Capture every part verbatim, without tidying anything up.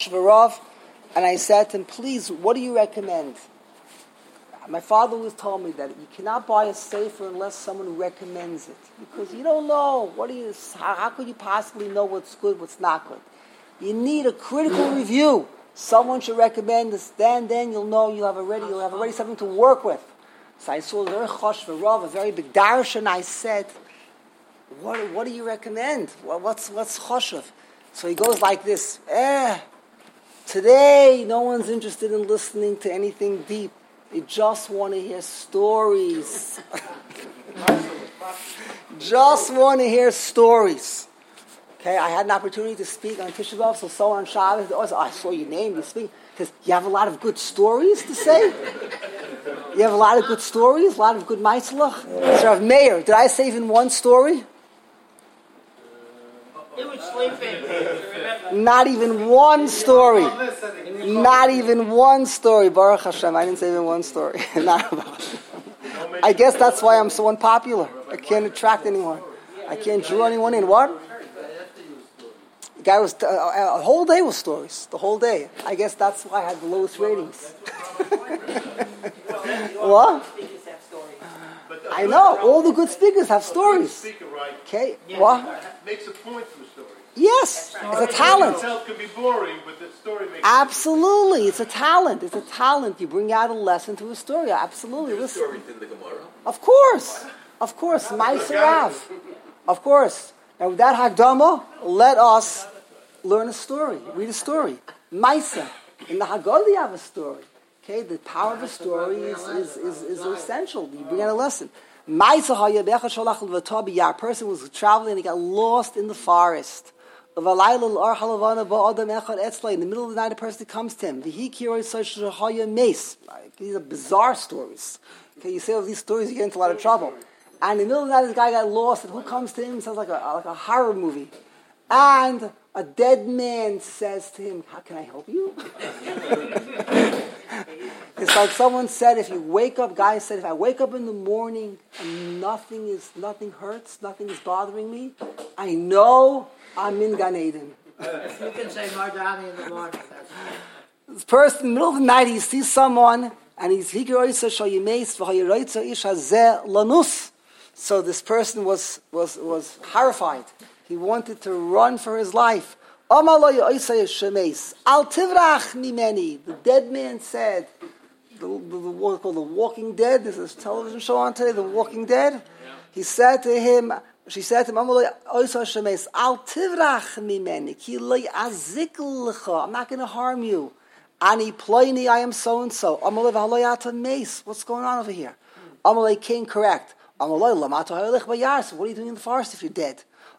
V'Rav, and I said to him, please, what do you recommend? My father always told me that you cannot buy a sefer unless someone recommends it. Because you don't know, what do you, how, how could you possibly know what's good, what's not good? You need a critical review. Someone should recommend this, then then you'll know you'll have already you'll have already something to work with. So I saw a very chosh v'rav, a very big darshan, and I said, What what do you recommend? What, what's what's choshev? So he goes like this, eh, today no one's interested in listening to anything deep. They just want to hear stories. Just want to hear stories. Okay, I had an opportunity to speak on Tisha B'Av, so someone on Shabbos, oh, I saw your name, you speak. Because you have a lot of good stories to say? You have a lot of good stories, a lot of good maislach? So Rav Meir, did I say even one story? It was sleeping. Not even one story. Not even one story. Baruch Hashem. I didn't say even one story. I guess that's why I'm so unpopular. I can't attract anyone. I can't draw anyone in. What? The guy was uh, a whole day with stories. The whole day. I guess that's why I had the lowest ratings. What? I know. All the good speakers have stories. Okay. What? Makes a point from a story. Yes, it's a talent. Itself can be boring, but the story makes Absolutely, it's a talent. It's a talent. You bring out a lesson to a story. Absolutely. There's stories in the Gemara. Of course, of course. Ma'aser Rav. Of course. Now with that Hagdama, let us learn a story. Read a story. Ma'aser. In the Haggadah you have a story. Okay, the power of a story is is, is, is essential. You bring out a lesson. A person was traveling and he got lost in the forest. In the middle of the night, a person comes to him. These are bizarre stories. Okay, you say all these stories, you get into a lot of trouble. And in the middle of the night, this guy got lost, and who comes to him? It sounds like a like a horror movie. And a dead man says to him, "How can I help you?" It's like someone said, if you wake up, guy said, if I wake up in the morning and nothing is, nothing hurts, nothing is bothering me, I know I'm in Gan Eden. You can say Mardani in the morning. This person, in the middle of the night, he sees someone, and he's, so this person was, was, was horrified. He wanted to run for his life. Al tivrach mimeni. The dead man said, the, the, the one called The Walking Dead, there's a television show on today, The Walking Dead. Yeah. He said to him, she said to him, Al tivrach mimeni, ki lo azik lecha, I'm not going to harm you. Ani ploini, I am so-and-so. Amalei v'haloyata meis, what's going on over here? Amalei came correct. Amalei lamata ha'olech bayars, what are you doing in the forest if you're dead?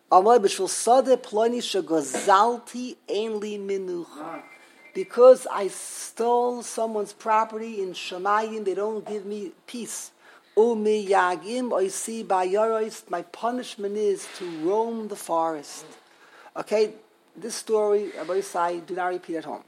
Because I stole someone's property in Shemayim, they don't give me peace. My punishment is to roam the forest. Okay, this story, Rabbi Isai, do not repeat at home.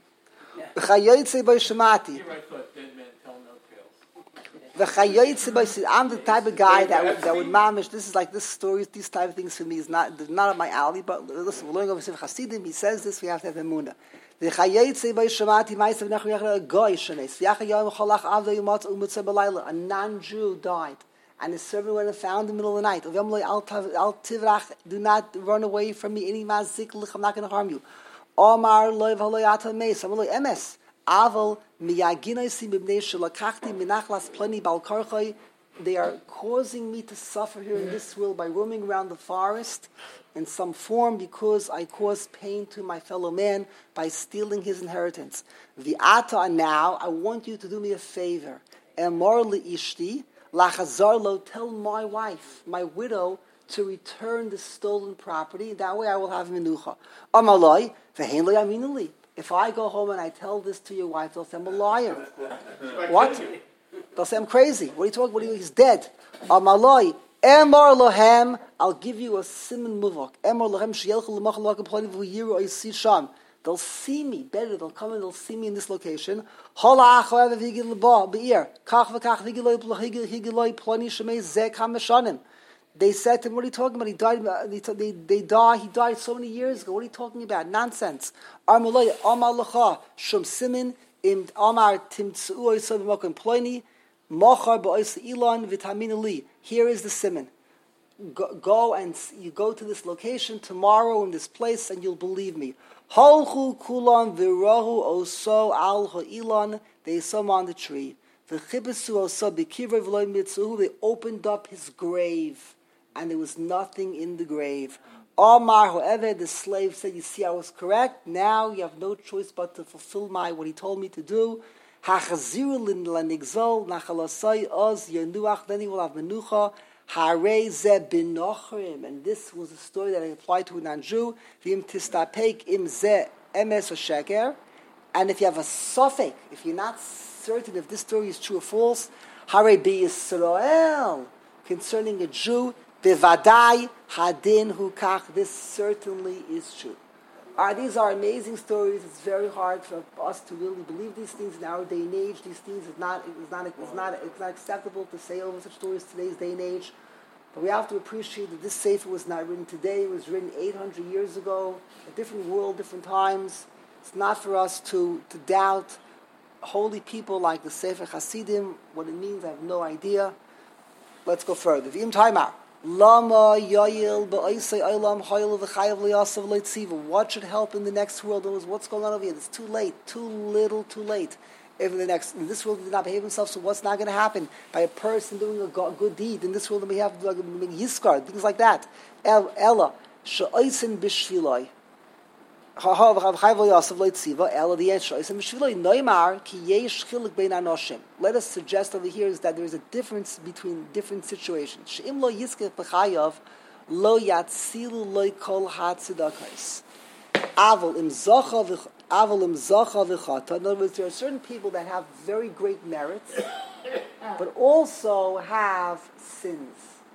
I'm the type of guy that would, that would mamish. This is like this story. These type of things for me is not not up my alley. But listen, we're learning over Sefer Hasidim. He says this. We have to have emunah. The chayetze by shemati ma'asav nachriach a goy shenes. V'yachar yom cholach avda yumatz u'mutzah b'layla. A non-Jew died, and his servant went and found in the middle of the night. Al tivrach, do not run away from me. Any mazik lich, I'm not going to harm you. Omar loy v'haloyata meis. I'm loy emes. Aval miyaginoisi mibnei shelakachti minachlas pleni balkarchoi. They are causing me to suffer here in this world by roaming around the forest in some form because I caused pain to my fellow man by stealing his inheritance. V'ata, now I want you to do me a favor. Emor li'ishti lachazarlo, tell my wife, my widow, to return the stolen property. That way I will have minucha. Amaloi v'hein lo yaminuli. If I go home and I tell this to your wife, they'll say I'm a liar. What? They'll say I'm crazy. What are you talking about? He's dead. Amaloi, Emor lohem, I'll give you a siman muvok. Emor lohem sheyelchu l'machal l'machal plani v'yiru oisi sham. They'll see me better. They'll come and they'll see me in this location. Hala achoev v'higil l'ba be'ir. Kach v'kach v'higil loy plani shemei zeh kam meshanim. They said to him, what are you talking about? He died, they, they, they died, he died so many years ago. What are you talking about? Nonsense. Amar Lacha, Shum Simin, Im Amar Timtsu Oisam Mokan Ploini, Mochar Ba'ois Elon Vitamin Li. Here is the Simin. Go, go and you go to this location tomorrow in this place and you'll believe me. Halchu Kulan Virahu Oso Al Ha'ilon. They saw him on the tree. V'chibesu Oso B'kivre V'loi Mitzuhu. They opened up his grave and there was nothing in the grave. Omar, however, the slave said, you see, I was correct. Now you have no choice but to fulfill my, what he told me to do. Hachazirulin lanigzol, nachalasai oz, yenuach, then he will have menucha. Harei ze binochrim. And this was a story that I applied to a non-Jew. V'im tistapek im ze emes or sheker. And if you have a suffix, if you're not certain if this story is true or false, Harei bi Yisrael, concerning a Jew, Bevadai hadin hukach. This certainly is true. Uh, these are amazing stories. It's very hard for us to really believe these things in our day and age. These things is not it's not it's not it's not acceptable to say over such stories today's day and age. But we have to appreciate that this sefer was not written today. It was written eight hundred years ago, a different world, different times. It's not for us to to doubt holy people like the Sefer Hasidim. What it means, I have no idea. Let's go further. V'im Taimar. Lama Yoyil Ba'isay Olam Hoyil V'chayav Liyasav Leitziva. What should help in the next world? What's going on over here? It's too late, too little, too late. If in the next in this world he did not behave himself, so what's not going to happen by a person doing a good deed in this world? Then we have like Yiskar, things like that. El Ella Sha'osin Bishviloi. Let us suggest over here is that there is a difference between different situations. In other words, there are certain people that have very great merits, but also have sins.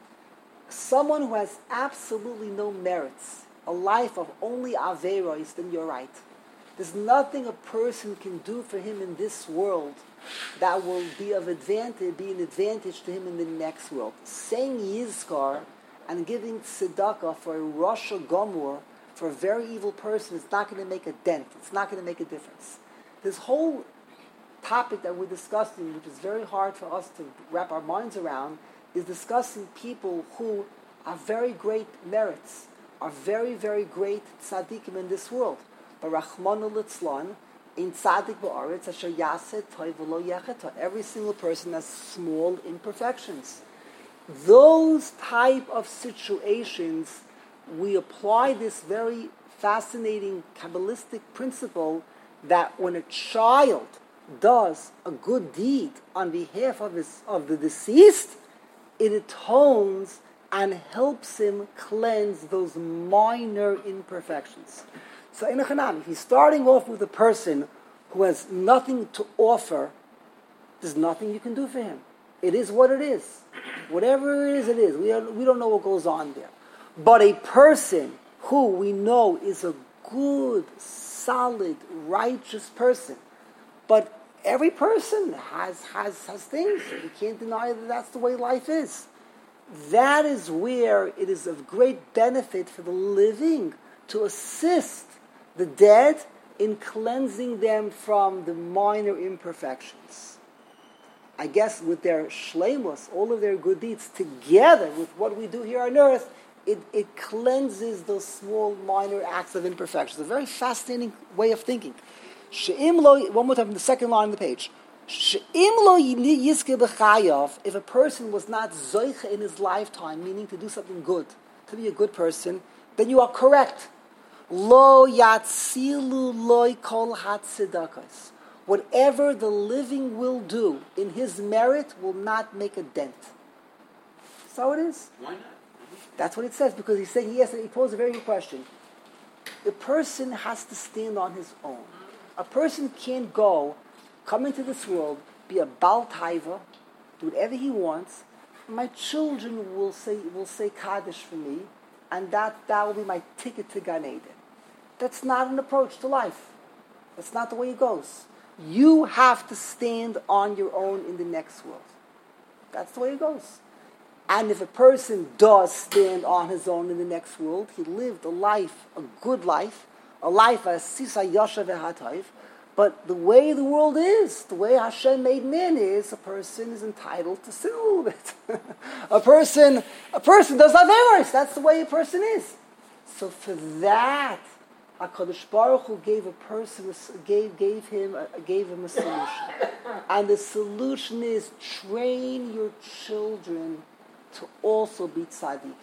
Someone who has absolutely no merits, a life of only Averos, then you're right. There's nothing a person can do for him in this world that will be of advantage, be an advantage to him in the next world. Saying Yizkar and giving tzedakah for a Rosh Gomor, for a very evil person, is not going to make a dent. It's not going to make a difference. This whole topic that we're discussing, which is very hard for us to wrap our minds around, is discussing people who are very great merits, are very, very great tzaddikim in this world. But Rachmanu litzlan, in tzaddik ba'aretz, asher yaseh toiv v'lo yecheta. Every single person has small imperfections. Those type of situations, we apply this very fascinating Kabbalistic principle that when a child does a good deed on behalf of his of the deceased, it atones and helps him cleanse those minor imperfections. So in a chanam, if he's starting off with a person who has nothing to offer, there's nothing you can do for him. It is what it is. Whatever it is, it is. We don't, we don't know what goes on there. But a person who we know is a good, solid, righteous person, but every person has, has, has things. You can't deny that that's the way life is. That is where it is of great benefit for the living to assist the dead in cleansing them from the minor imperfections. I guess with their shleimus, all of their good deeds, together with what we do here on earth, it, it cleanses those small minor acts of imperfections. A very fascinating way of thinking. She'im lo, one more time in the second line on the page. If a person was not zoiche in his lifetime, meaning to do something good, to be a good person, then you are correct. Lo yatzilu loy kol hatzedakas. Whatever the living will do in his merit will not make a dent. That's how it is. Why not? That's what it says, because he's saying, yes, he posed a very good question. The person has to stand on his own. A person can't go, come into this world, be a Baal Taiva, do whatever he wants. My children will say will say Kaddish for me, and that, that will be my ticket to Gan Eden. That's not an approach to life. That's not the way it goes. You have to stand on your own in the next world. That's the way it goes. And if a person does stand on his own in the next world, he lived a life, a good life, a life as sisa yasha v'hatayv. But the way the world is, the way Hashem made man is, a person is entitled to sin a little bit. a person, a person does averos. That's the way a person is. So for that, HaKadosh Baruch Hu gave a person, gave gave him, a, gave him a solution, and the solution is train your children to also be tzaddikim.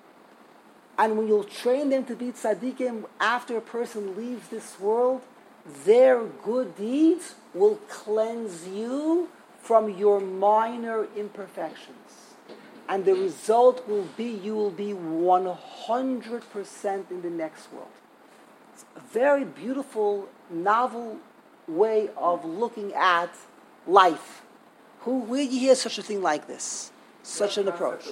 And when you'll train them to be tzaddikim, after a person leaves this world, their good deeds will cleanse you from your minor imperfections. And the result will be, you will be one hundred percent in the next world. It's a very beautiful, novel way of looking at life. Who, where do you hear such a thing like this? Such an approach.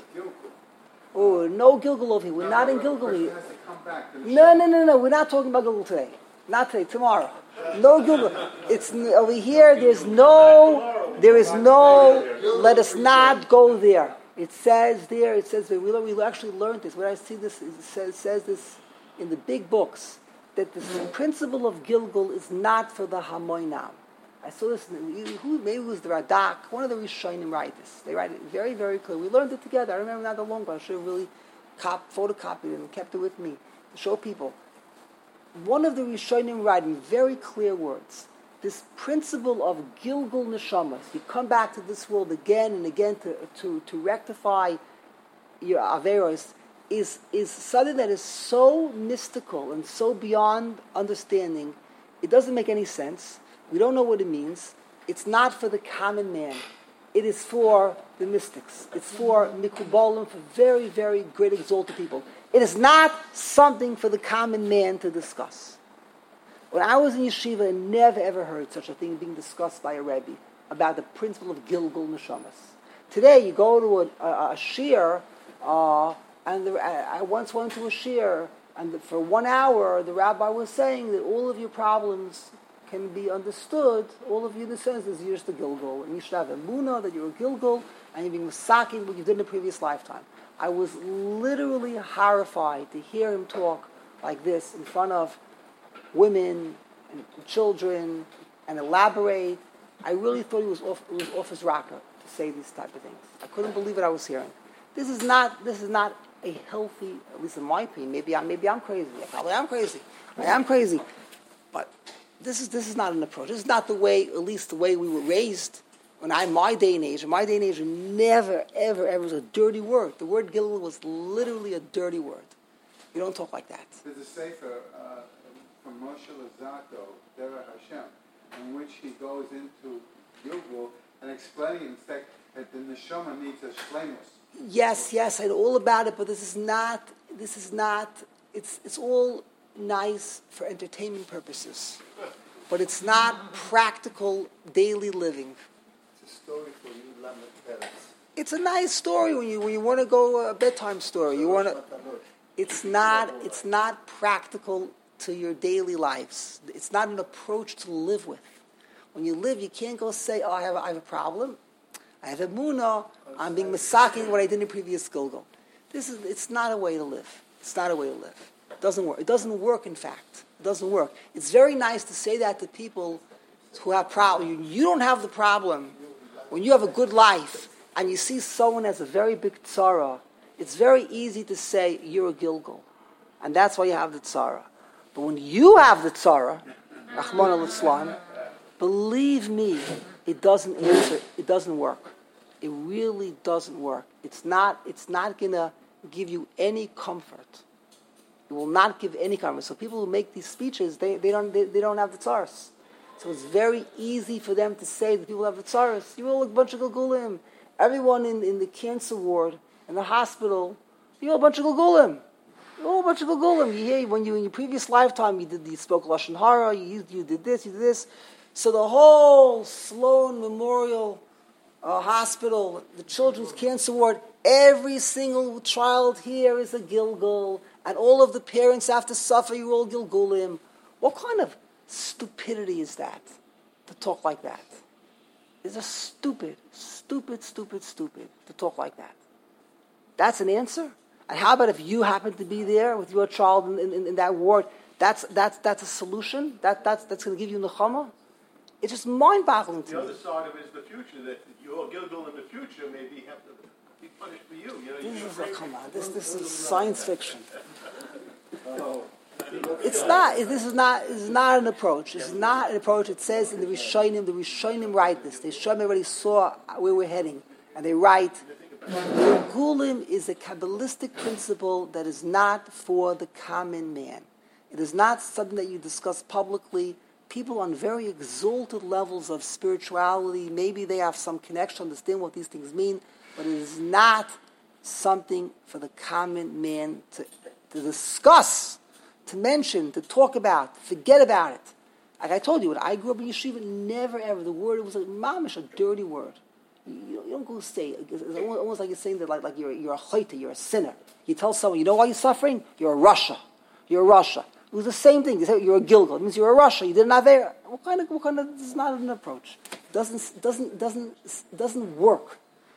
Oh, no Gilgal over here. We're not in Gilgal here. No, no, no, no. We're not talking about Gilgal today. Not today. Tomorrow. No Gilgal. It's over here. There's no. There is no. Let us not go there. It says there. It says we we actually learned this. When I see this, it says, it says this in the big books that the principle of Gilgal is not for the Hamoinam. I saw this, in, who, maybe it was the Radak, one of the Rishonim write this. They write it very, very clear. We learned it together. I remember not that long ago. I should have really cop, photocopied it and kept it with me to show people. One of the Rishonim write in very clear words, this principle of Gilgal Neshamas, you come back to this world again and again to, to, to rectify your Averos, is, is something that is so mystical and so beyond understanding, it doesn't make any sense. We don't know what it means. It's not for the common man. It is for the mystics. It's for Mikubalim, for very, very great exalted people. It is not something for the common man to discuss. When I was in yeshiva, I never ever heard such a thing being discussed by a Rebbe about the principle of Gilgal Neshamas. Today, you go to a, a, a shir, uh, and the, I, I once went to a shir, and the, for one hour, the rabbi was saying that all of your problems can be understood, all of you in the sense is you're just a Gilgal, and you should have a Munah that you're a Gilgal, and you're being masaking what you did in a previous lifetime. I was literally horrified to hear him talk like this in front of women and children and elaborate. I really thought he was off, it was off his rocker to say these type of things. I couldn't believe what I was hearing. This is not this is not a healthy, at least in my opinion. Maybe I'm maybe I'm crazy. I probably am crazy. I am crazy, but. This is this is not an approach. This is not the way, at least the way we were raised. When I, my day and age, in my day and age, never, ever, ever was a dirty word. The word Gilgal was literally a dirty word. You don't talk like that. There's a sefer uh, from Moshe Luzzatto, Derech Hashem, in which he goes into Gilgal and explaining, in fact, that the neshama needs a shlemus. Yes, yes, I know all about it, but this is not. This is not. It's it's all nice for entertainment purposes, but it's not practical daily living. It's a story for you, Lamed parents. It's a nice story when you when you want to go a bedtime story. You want to. It's not. It's not practical to your daily lives. It's not an approach to live with. When you live, you can't go say, "Oh, I have I have a problem. I have a munah. I'm being masaking what I did in previous Gilgal." This is. It's not a way to live. It's not a way to live. It doesn't work. It doesn't work, in fact. It doesn't work. It's very nice to say that to people who have problems. You don't have the problem. When you have a good life and you see someone has a very big tzara, it's very easy to say, you're a Gilgal. And that's why you have the tzara. But when you have the tzara, Rahman al-Islam, believe me, it doesn't answer. It doesn't work. It really doesn't work. It's not, it's not going to give you any comfort. It will not give any comfort. So people who make these speeches, they, they don't they, they don't have the tzaras. So it's very easy for them to say that people have the tzaras. You're all a bunch of Gilgulim. Everyone in, in the cancer ward, in the hospital, you're all a bunch of Gilgulim. You're all a bunch of Gilgulim. You hear when you in your previous lifetime you did you spoke Lashon Hara, you you did this, you did this. So the whole Sloan Memorial uh, Hospital, the Children's Cancer Ward, every single child here is a Gilgal. And all of the parents have to suffer, you're all Gilgulim. What kind of stupidity is that, to talk like that? It's a stupid, stupid, stupid, stupid to talk like that. That's an answer? And how about if you happen to be there with your child in, in, in that ward? That's that's that's a solution. That that's that's going to give you nechama. It's just mind-boggling to The me. other side of it is the future, that your Gilgal in the future may be, have to be punished for you. you know, This you're is a, afraid- come on. This this is science fiction. It's not. This is not. This is not an approach. This is not an approach. It says in the Rishonim, the Rishonim write this. The Rishonim already saw where we're heading, and they write, the Gulim is a Kabbalistic principle that is not for the common man. It is not something that you discuss publicly. People on very exalted levels of spirituality, maybe they have some connection to understand what these things mean, but it is not something for the common man to, to discuss, to mention, to talk about. Forget about it. Like I told you, when I grew up in yeshiva, never ever, the word was like, mamish, a dirty word. You, you, don't, you don't go say it. It's almost, almost like you're saying that like, like you're, you're a chayta, you're a sinner. You tell someone, you know why you're suffering? You're a Russia. You're a Russia. It was the same thing. You say you're a Gilgal. It means you're a Russia. You did not there. What kind of, what kind of, this is not an approach. Doesn't, doesn't, doesn't, doesn't work.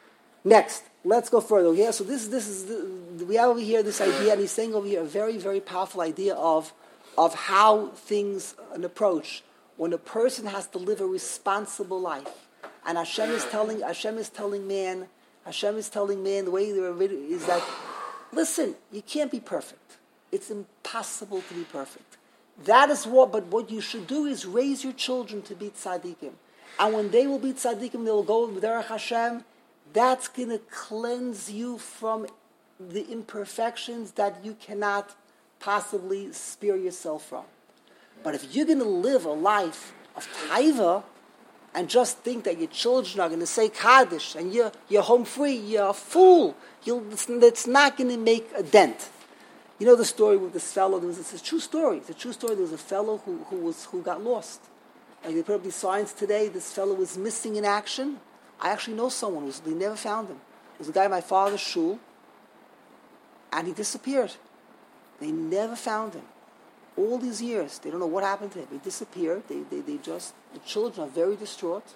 Next, let's go further. Yeah, so this, this is, the, we have over here this idea, and he's saying over here a very, very powerful idea of, of how things, an approach, when a person has to live a responsible life. And Hashem is telling, Hashem is telling man, Hashem is telling man, the way they're written is that, listen, you can't be perfect. It's impossible to be perfect. That is what, but what you should do is raise your children to be tzaddikim. And when they will be tzaddikim, they will go with Derech Hashem. That's going to cleanse you from the imperfections that you cannot possibly spare yourself from. But if you're going to live a life of taiva and just think that your children are going to say Kaddish and you're, you're home free, you're a fool, you'll, it's, it's not going to make a dent. You know the story with this fellow. There was it's a true story. It's a true story. There was a fellow who, who was who got lost. Like they put up these signs today. This fellow was missing in action. I actually know someone who's they never found him. There's a guy in my father's shul, and he disappeared. They never found him. All these years, they don't know what happened to him. He disappeared. They they they just the children are very distraught.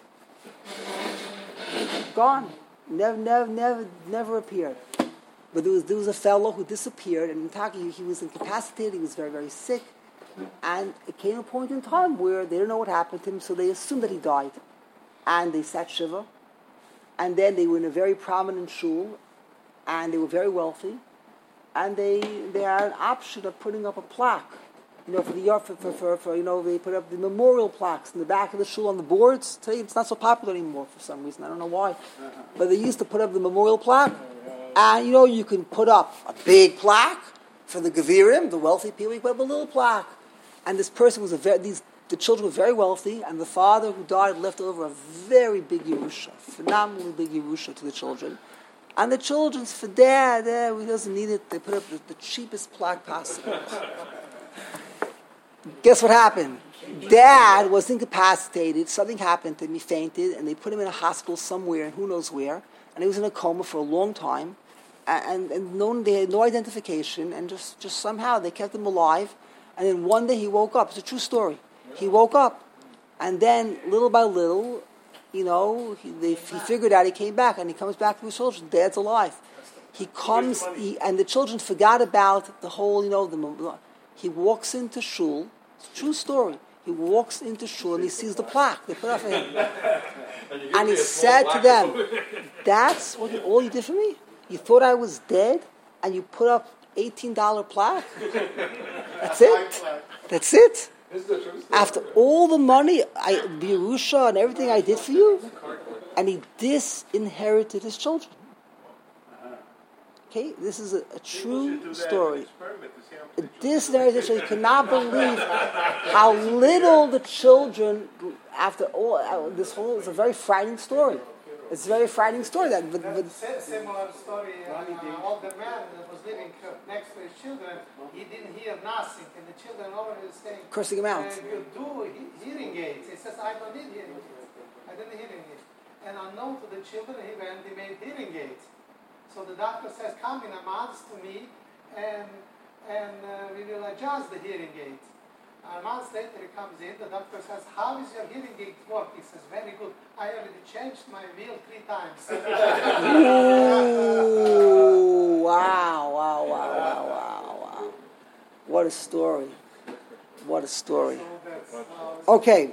Gone. Never never never never appeared. But there was, there was a fellow who disappeared, and in Taki, he was incapacitated, he was very, very sick, and it came a point in time where they didn't know what happened to him, so they assumed that he died. And they sat Shiva, and then they were in a very prominent shul, and they were very wealthy, and they they had an option of putting up a plaque, you know, for the for, for, for, for you know, they put up the memorial plaques in the back of the shul on the boards. Today it's not so popular anymore for some reason, I don't know why, but they used to put up the memorial plaque. And, you know, you can put up a big plaque for the Gevirim, the wealthy people. You put up a little plaque. And this person was a very, these, the children were very wealthy, and the father who died left over a very big Yerusha, phenomenally big Yerusha to the children. And the children's for dad, eh, he doesn't need it. They put up the, the cheapest plaque possible. Guess what happened? Dad was incapacitated. Something happened to him. He fainted, and they put him in a hospital somewhere, and who knows where. And he was in a coma for a long time, and, and no, they had no identification, and just, just somehow they kept him alive. And then one day he woke up. It's a true story. He woke up, and then little by little, you know, he, they, he figured out he came back, and he comes back to his children. Dad's alive. He comes, he, and the children forgot about the whole, you know, the, he walks into shul. It's a true story. He walks into shul and he sees the plaque they put up for him. And, and he said to them, that's what you, all you did for me? You thought I was dead and you put up eighteen dollars plaque? That's it? That's it? After all the money, I, Birusha and everything I did for you? And he disinherited his children. Okay, this is a, a true story. This narration, you cannot believe how little the children, after all, uh, this whole is a very frightening story. It's a very frightening story. That, but, but similar story. Uh, an older man that was living next to his children, he didn't hear nothing, and the children already saying, cursing him out. Uh, you do he- hearing aids. He says, I don't need hearing aids. I didn't hearing aids. And unknown to the children, he went, he made hearing aids. So the doctor says, come in a month to me, and and uh, we will adjust the hearing aid. A month later he comes in, the doctor says, how is your hearing aid work? He says, very good. I already changed my wheel three times. Wow, wow, wow, wow, wow, wow. What a story. What a story. Okay.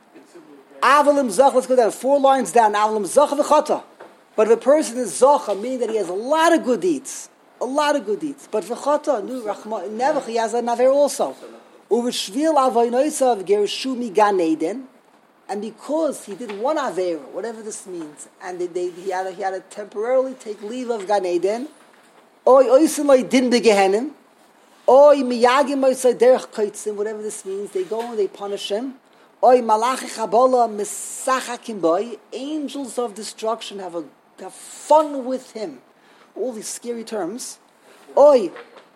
Avalim Zach, let's go down. Four lines down. Avalim Zach v'chata. But if a person is Zacha, meaning that he has a lot of good deeds, a lot of good deeds. But v'chata, nu Rachma, never, he has an aver also. Uv'shvil avoynoisav gershu mi Gan Eden. And because he did one avera, whatever this means, and they, they, he, had to, he had to temporarily take leave of Gan Eden, oy oisin loy din begehenim, oy miyagim oisay derech kaitzim, whatever this means, they go and they punish him. Oy malachi chabola misachakim boy, angels of destruction have a have fun with him. All these scary terms. Oy,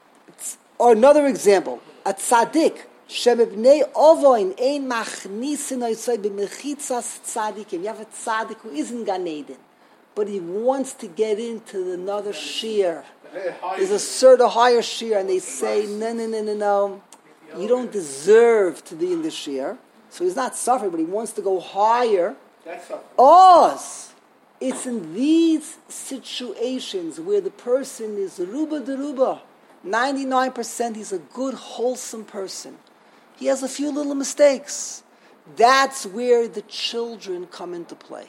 or another example, a tzaddik shemibnei ovoin ein machnisin oisay b'mechitzas tzaddikim. You have a tzaddik who is in Gan Eden, but he wants to get into another shear. There's a certain higher shear, and they say, no, no, no, no, no, you don't deserve to be in the shear. So he's not suffering, but he wants to go higher. That's suffering. Oz. It's in these situations where the person is ruba de ruba. ninety-nine percent he's a good, wholesome person. He has a few little mistakes. That's where the children come into play.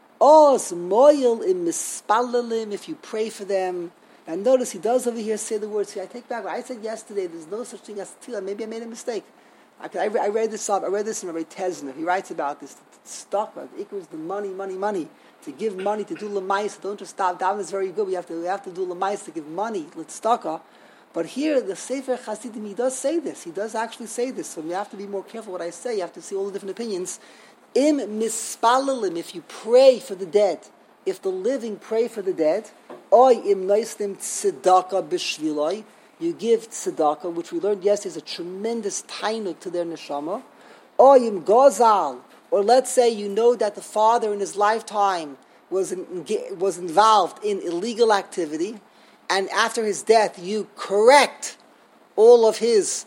Oz moyel im mispalalim, if you pray for them. And notice he does over here say the words. See, I take back what I said yesterday. There's no such thing as tefillah. Maybe I made a mistake. I, I, I read this up. I read this in Rabbi Tezner. He writes about this. Stock equals the money, money, money. To give money, to do lamais. Don't just stop. Daven is very good. We have to, we have to do lamais to give money. Let's staka. But here, the Sefer Chassidim, he does say this. He does actually say this. So you have to be more careful what I say. You have to see all the different opinions. Im mispalalim, if you pray for the dead, if the living pray for the dead, oy im noislim tzedakah b'shviloi, you give tzedakah, which we learned yesterday is a tremendous tainuk to their neshama. Oy im gozal, or let's say you know that the father in his lifetime was in, was involved in illegal activity, and after his death you correct all of his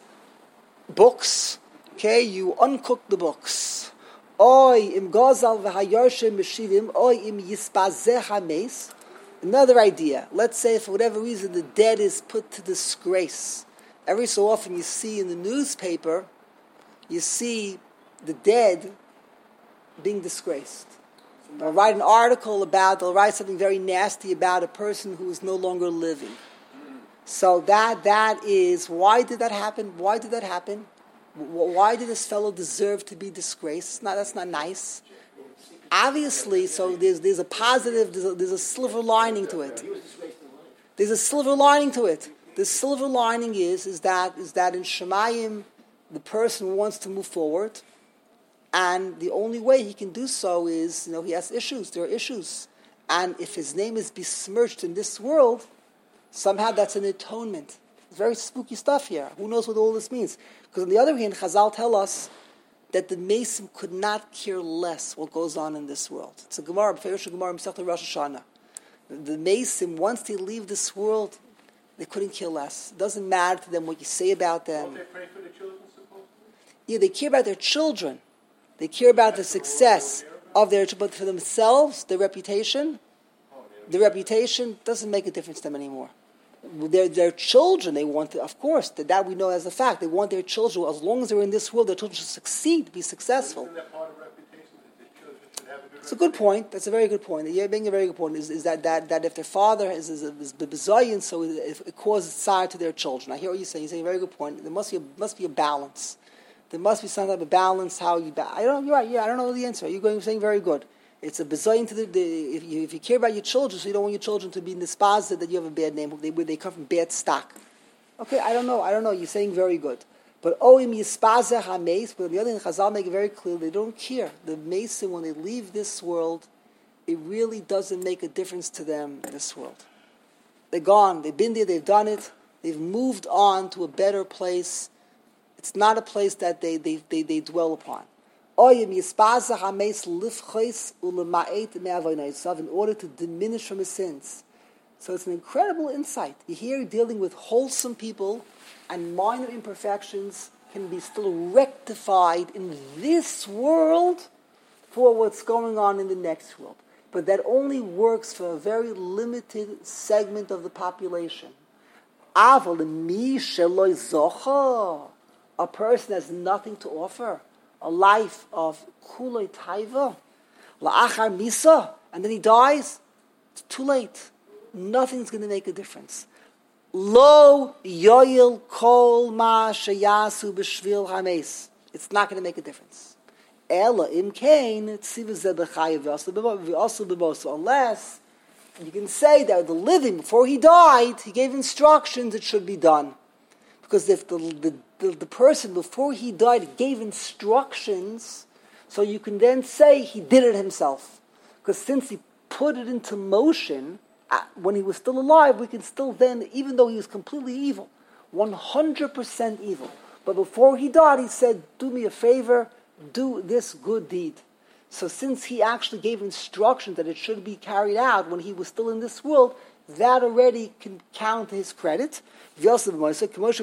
books, okay, you uncook the books. Oy im gozal v'hayarshem meshivim, oy im yispazeh hames. Another idea. Let's say for whatever reason the dead is put to disgrace. Every so often you see in the newspaper, you see the dead being disgraced. They'll write an article about, they'll write something very nasty about a person who is no longer living. So that that is, why did that happen? Why did that happen? Why did this fellow deserve to be disgraced? No, that's not nice. Obviously, so there's there's a positive, there's a, there's a silver lining to it. There's a silver lining to it. The silver lining is is that is that in Shemayim, the person wants to move forward, and the only way he can do so is, you know, he has issues. There are issues, and if his name is besmirched in this world, somehow that's an atonement. It's very spooky stuff here. Who knows what all this means? Because on the other hand, Chazal tell us that the Mason could not care less what goes on in this world. It's a Gemara, Ferush Gemara, Masechta Rosh Hashanah. The Mason, once they leave this world, they couldn't care less. It doesn't matter to them what you say about them. Don't they pray for the children, supposedly? Yeah, they care about their children. They care about the success of their children. But for themselves, their reputation, their reputation doesn't make a difference to them anymore. Their, their children, they want to, of course, that, that we know as a fact. They want their children, as long as they're in this world, their children should succeed, be successful. Isn't that part of reputation, that the children should have a good It's a good point. That's a very good point. You're being a very good point. Is, is that, that that if their father is is, is bezayin, so it, it causes sorrow to their children. I hear what you're saying. You're saying a very good point. There must be a, must be a balance. There must be some type of balance. How you? Ba- I don't. You're right. Yeah, I don't know the answer. You're going saying very good. It's a bezayin to the, the if you if you care about your children, so you don't want your children to be disposited that you have a bad name. They they come from bad stock. Okay, I don't know. I don't know. You're saying very good. But oim yispazeh hameis. But on the other hand, Chazal make it very clear they don't care. The Mason, when they leave this world, it really doesn't make a difference to them in this world. They're gone. They've been there. They've done it. They've moved on to a better place. It's not a place that they they they, they dwell upon. In order to diminish from his sins. So it's an incredible insight. You're here dealing with wholesome people, and minor imperfections can be still rectified in this world for what's going on in the next world. but that only works for a very limited segment of the population. Aval mi sheloi zocha, a person has nothing to offer, a life of kuloi taiva, la'achar misa, and then he dies, it's too late. Nothing's going to make a difference. Lo yoyil kol ma sheyasu b'shvil hames. It's not going to make a difference. Ela im kain tziva ze b'chayev v'asu b'moso. Unless you can say that the living, before he died, he gave instructions it should be done. Because if the, the, the, the person before he died gave instructions, so you can then say he did it himself. Because since he put it into motion, uh, when he was still alive, we can still then, even though he was completely evil, one hundred percent evil, but before he died, he said, do me a favor, do this good deed. So since he actually gave instructions that it should be carried out when he was still in this world, that already can count to his credit. What does he mean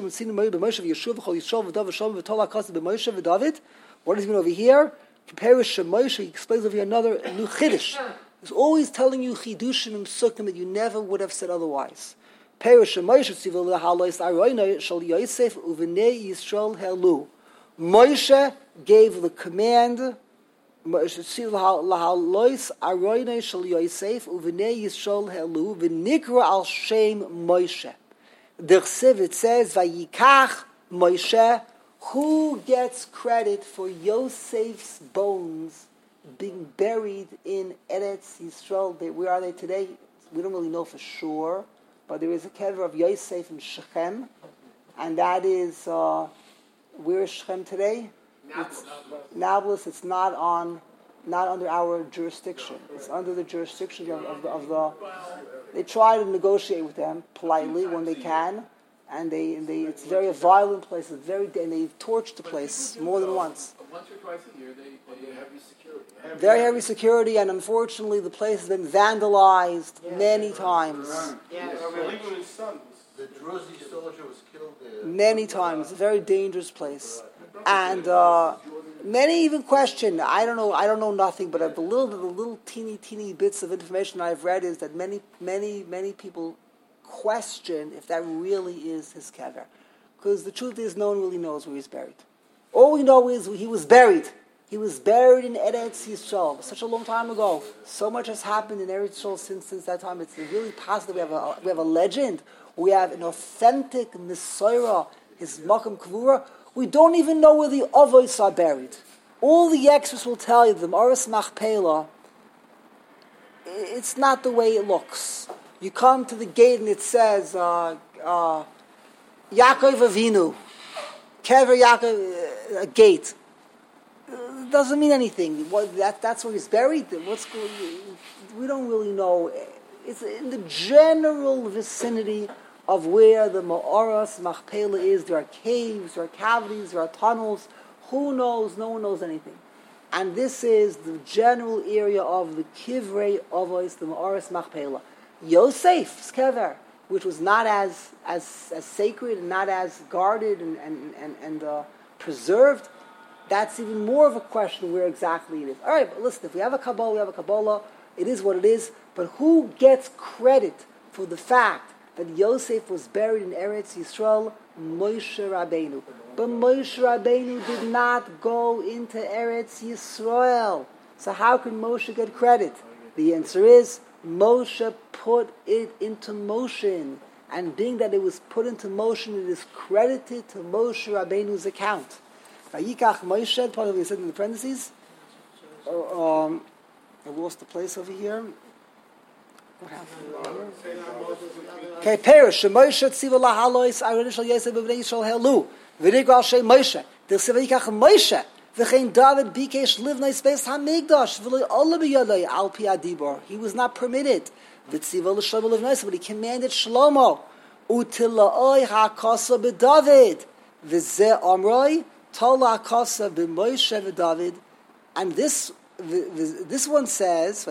over here? He explains over here another new chiddush. He's always telling you chidushim and sukkim that you never would have said otherwise. Moshe gave the command, Lahalois aroinei shel Yosef uvenei Yisrael helu v'nikra al shem Moshe. D'chsev, it says Vayikach Moshe. Who gets credit for Yosef's bones being buried in Eretz Yisrael? They, where are they today? We don't really know for sure, but there is a kever of Yosef in Shechem, and that is uh, where is Shechem today? It's Nablus. It's not on, not under our jurisdiction. It's under the jurisdiction of, of, the, of the. They try to negotiate with them politely when they can, and they, and they it's very a violent place. It's very, and they've torched the place more than once. Once or twice a year, they, they have heavy security. Very heavy security, and unfortunately, the place has been vandalized yeah. many times. Yeah. The Druzy soldier was killed there. Many times. A very dangerous place. And uh, many even question, I don't know, I don't know nothing, but the little, the little teeny, teeny bits of information I've read is that many, many, many people question if that really is his kever. Because the truth is, no one really knows where he's buried. All we know is he was buried. He was buried in Eretz Yisrael such a long time ago. So much has happened in Eretz Yisrael since since that time. It's really possible. We have a we have a legend. We have an authentic Messiah, his Makam Kvura. We don't even know where the Avos are buried. All the experts will tell you the Maris Machpelah, it's not the way it looks. You come to the gate and it says uh, uh, Yaakov Avinu, Kever Yaakov, uh, a gate. It doesn't mean anything. What, that, that's where he's buried. What's going? We don't really know. It's in the general vicinity of where the Ma'aras Machpelah is. There are caves, there are cavities, there are tunnels. Who knows? No one knows anything. And this is the general area of the Kivrei Avos, the Ma'aras Machpelah. Yosef's kever, which was not as as, as sacred and not as guarded and and and, and uh, preserved, that's even more of a question where exactly it is. All right, but listen, if we have a Kabbalah, we have a Kabbalah. It is what it is. But who gets credit for the fact that Yosef was buried in Eretz Yisrael? Moshe Rabbeinu. But Moshe Rabbeinu did not go into Eretz Yisrael. So how can Moshe get credit? The answer is Moshe put it into motion. And being that it was put into motion, it is credited to Moshe Rabbeinu's account. Vayikach Moshe, part of what he said in the parentheses. Oh, um, I lost the place over here. What happened? Okay, Perish. Moshe tziva lahalois aron shel Yosef b'bnei Yisrael helu v'nigra al shem Moshe. D'chsev vayikach Moshe v'chein David bikesh livnei space hamigdash v'lo ola b'yadei al pi adibor. He was not permitted. V'tziva l'shlomo livnei, but he commanded Shlomo utila'oi hakasa b'David v'zeh amroi tola hakasa b'Moshe v'David. And this this one says.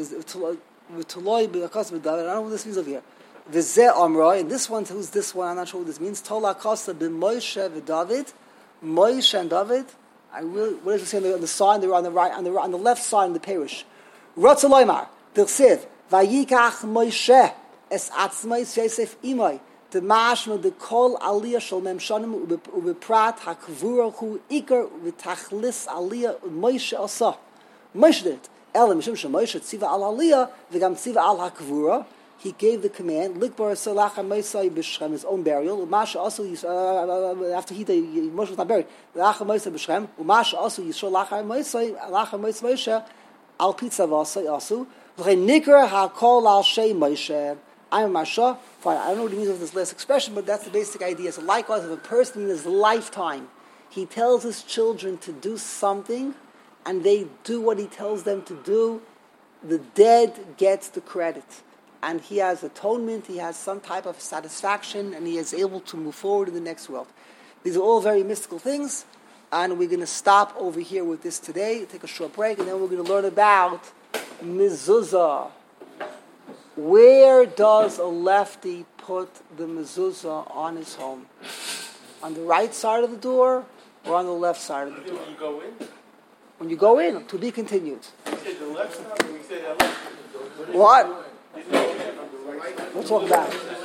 I don't know what this means over here. V'zeh amroi, and this one, who's this one? I'm not sure what this means. Tola kosa b'Moshe v'David, Moshe and David. I really, what does it say on the, on the side? They're on the right, on the on the left side in the parish. Ratzaloymar, Der Siv, Vayikach Moshe, es atzmais Yosef imoi, the mashma the kol aliyah shel mem shanim ubeprat hakvura hu iker ubetachlis aliyah Moshe asa. Moshe did it. Elam mishum shemoshe tziva al aliyah v'gam tziva al hakvura. He gave the command, Likbar Salach Moshe b'Shem, his own burial. Umasha also uh, after he Moshe was not buried. Lach Moshe b'Shem. Umasha also Yisrael Lach Moshe Lach Moshe Moshe al pizza v'asay also. V'chei ha kol al shei Moshe. I'm Masha. Fine, I don't know what he means with this last expression, but that's the basic idea. So likewise, if a person in his lifetime, he tells his children to do something, and they do what he tells them to do, the dead gets the credit. And he has atonement, he has some type of satisfaction, and he is able to move forward in the next world. These are all very mystical things, and we're going to stop over here with this today, take a short break, and then we're going to learn about mezuzah. Where does a lefty put the mezuzah on his home? On the right side of the door or on the left side of the door? When you go in? When you go in, to be continued. You said the left side, when you say that left. What? We'll talk about it.